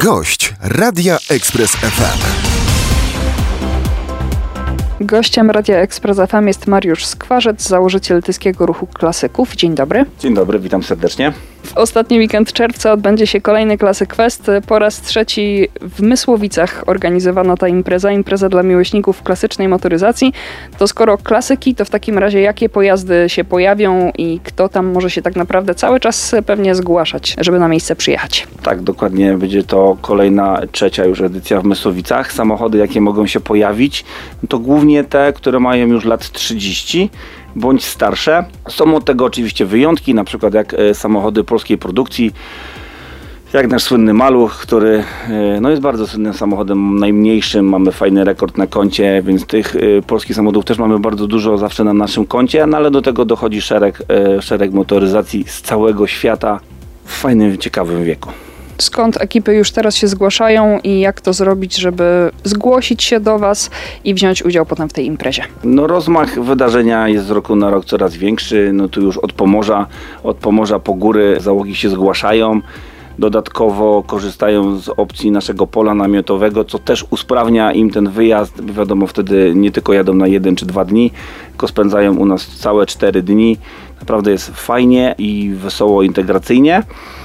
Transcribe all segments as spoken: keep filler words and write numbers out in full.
Gość Radia Express F M. Gościem Radia Express F M jest Mariusz Skwarzec, założyciel Tyskiego Ruchu Klasyków. Dzień dobry. Dzień dobry, witam serdecznie. W ostatni weekend czerwca odbędzie się kolejny Classic Fest. Po raz trzeci w Mysłowicach organizowana ta impreza, impreza dla miłośników klasycznej motoryzacji. To skoro klasyki, to w takim razie jakie pojazdy się pojawią i kto tam może się tak naprawdę cały czas pewnie zgłaszać, żeby na miejsce przyjechać? Tak, dokładnie. Będzie to kolejna, trzecia już edycja w Mysłowicach. Samochody, jakie mogą się pojawić, to głównie te, które mają już lat trzydzieści bądź starsze. Są od tego oczywiście wyjątki, na przykład jak e, samochody polskiej produkcji, jak nasz słynny Maluch, który e, no jest bardzo słynnym samochodem, najmniejszym, mamy fajny rekord na koncie, więc tych e, polskich samochodów też mamy bardzo dużo zawsze na naszym koncie, no ale do tego dochodzi szereg, e, szereg motoryzacji z całego świata w fajnym, ciekawym wieku. Skąd ekipy już teraz się zgłaszają i jak to zrobić, żeby zgłosić się do Was i wziąć udział potem w tej imprezie? No rozmach wydarzenia jest z roku na rok coraz większy. No tu już od Pomorza, od Pomorza po góry załogi się zgłaszają. Dodatkowo korzystają z opcji naszego pola namiotowego, co też usprawnia im ten wyjazd. Wiadomo, wtedy nie tylko jadą na jeden czy dwa dni, tylko spędzają u nas całe cztery dni. Naprawdę jest fajnie i wesoło integracyjnie.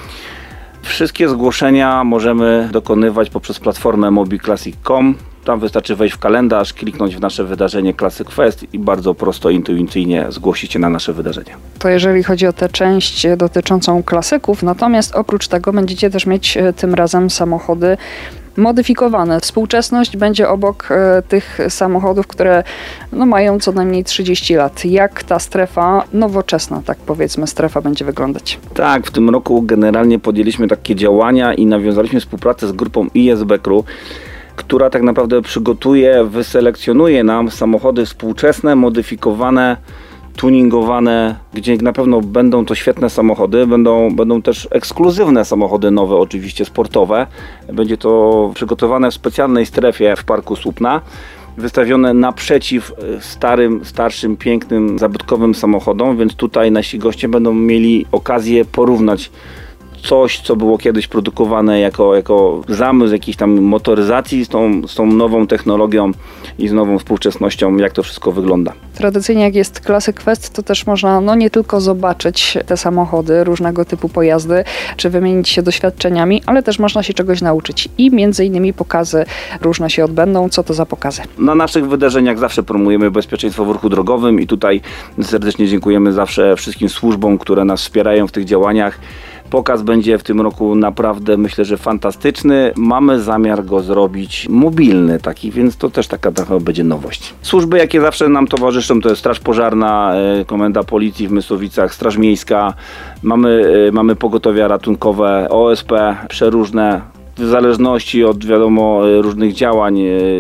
Wszystkie zgłoszenia możemy dokonywać poprzez platformę mobiclassic kropka com. Tam wystarczy wejść w kalendarz, kliknąć w nasze wydarzenie Classic Fest i bardzo prosto, intuicyjnie zgłosić się na nasze wydarzenie. To jeżeli chodzi o tę część dotyczącą klasyków, natomiast oprócz tego będziecie też mieć tym razem samochody modyfikowane. Współczesność będzie obok e, tych samochodów, które no, mają co najmniej trzydzieści lat. Jak ta strefa, nowoczesna, tak powiedzmy, strefa będzie wyglądać? Tak, w tym roku generalnie podjęliśmy takie działania i nawiązaliśmy współpracę z grupą I S B Crew, która tak naprawdę przygotuje, wyselekcjonuje nam samochody współczesne, modyfikowane, tuningowane, gdzie na pewno będą to świetne samochody, będą, będą też ekskluzywne samochody nowe, oczywiście sportowe. Będzie to przygotowane w specjalnej strefie w Parku Słupna, wystawione naprzeciw starym, starszym, pięknym, zabytkowym samochodom, więc tutaj nasi goście będą mieli okazję porównać coś, co było kiedyś produkowane jako, jako zamysł jakiejś tam motoryzacji z tą, z tą nową technologią i z nową współczesnością, jak to wszystko wygląda. Tradycyjnie jak jest Classic Fest, to też można no nie tylko zobaczyć te samochody, różnego typu pojazdy, czy wymienić się doświadczeniami, ale też można się czegoś nauczyć i między innymi pokazy różne się odbędą. Co to za pokazy? Na naszych wydarzeniach zawsze promujemy bezpieczeństwo w ruchu drogowym i tutaj serdecznie dziękujemy zawsze wszystkim służbom, które nas wspierają w tych działaniach. Pokaz będzie w tym roku naprawdę, myślę, że fantastyczny. Mamy zamiar go zrobić mobilny taki, więc to też taka trochę będzie nowość. Służby, jakie zawsze nam towarzyszą, to jest Straż Pożarna, Komenda Policji w Mysłowicach, Straż Miejska. Mamy, mamy pogotowia ratunkowe, O S P, przeróżne, w zależności od wiadomo różnych działań,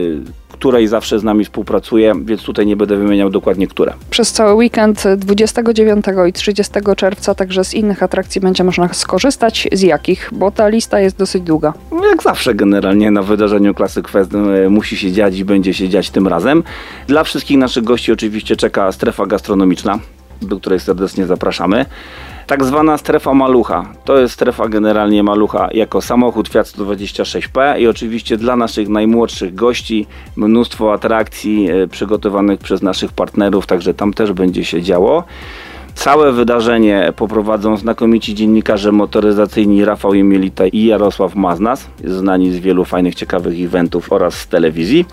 której zawsze z nami współpracuje, więc tutaj nie będę wymieniał dokładnie które. Przez cały weekend dwudziestego dziewiątego i trzydziestego czerwca także z innych atrakcji będzie można skorzystać. Z jakich? Bo ta lista jest dosyć długa. Jak zawsze generalnie na wydarzeniu Classic Fest musi się dziać i będzie się dziać tym razem. Dla wszystkich naszych gości oczywiście czeka strefa gastronomiczna, do której serdecznie zapraszamy. Tak zwana strefa Malucha. To jest strefa generalnie Malucha jako samochód Fiat sto dwadzieścia sześć P i oczywiście dla naszych najmłodszych gości mnóstwo atrakcji e, przygotowanych przez naszych partnerów, także tam też będzie się działo. Całe wydarzenie poprowadzą znakomici dziennikarze motoryzacyjni Rafał Jemielita i Jarosław Maznas, znani z wielu fajnych, ciekawych eventów oraz z telewizji.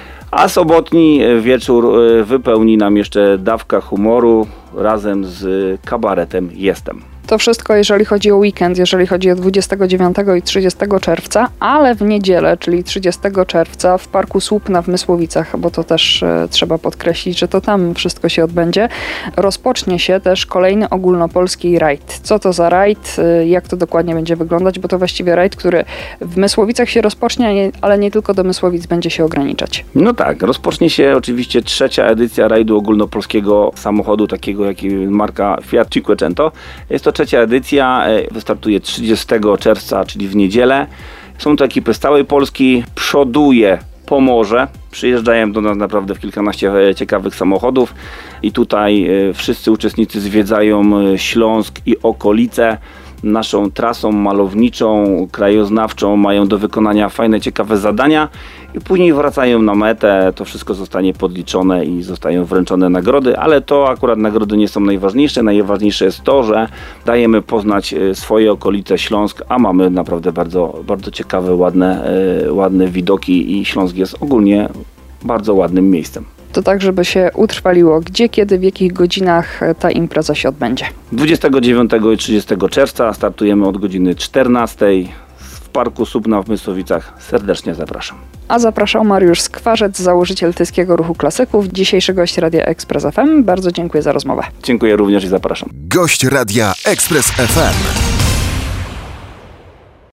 A sobotni wieczór wypełni nam jeszcze dawka humoru razem z kabaretem Jestem. To wszystko, jeżeli chodzi o weekend, jeżeli chodzi o dwudziestego dziewiątego i trzydziestego czerwca, ale w niedzielę, czyli trzydziestego czerwca w Parku Słupna w Mysłowicach, bo to też e, trzeba podkreślić, że to tam wszystko się odbędzie, rozpocznie się też kolejny ogólnopolski rajd. Co to za rajd, e, jak to dokładnie będzie wyglądać, bo to właściwie rajd, który w Mysłowicach się rozpocznie, ale nie tylko do Mysłowic będzie się ograniczać. No tak, rozpocznie się oczywiście trzecia edycja rajdu ogólnopolskiego samochodu, takiego jak marka Fiat Cinquecento. Jest to trzecia edycja, wystartuje trzydziestego czerwca, czyli w niedzielę. Są to ekipy z całej Polski, przoduje Pomorze. Przyjeżdżają do nas naprawdę w kilkanaście ciekawych samochodów i tutaj wszyscy uczestnicy zwiedzają Śląsk i okolice. naszą trasą malowniczą, krajoznawczą, mają do wykonania fajne, ciekawe zadania i później wracają na metę, to wszystko zostanie podliczone i zostają wręczone nagrody, ale to akurat nagrody nie są najważniejsze. Najważniejsze jest to, że dajemy poznać swoje okolice Śląsk, a mamy naprawdę bardzo, bardzo ciekawe, ładne, ładne widoki i Śląsk jest ogólnie bardzo ładnym miejscem. To tak, żeby się utrwaliło, gdzie, kiedy, w jakich godzinach ta impreza się odbędzie. dwudziestego dziewiątego i trzydziestego czerwca startujemy od godziny czternastej w Parku Słupna w Mysłowicach. Serdecznie zapraszam. A zapraszał Mariusz Skwarzec, założyciel Tyskiego Ruchu Klasyków, dzisiejszy gość Radia Ekspres F M. Bardzo dziękuję za rozmowę. Dziękuję również i zapraszam. Gość Radia Ekspres F M.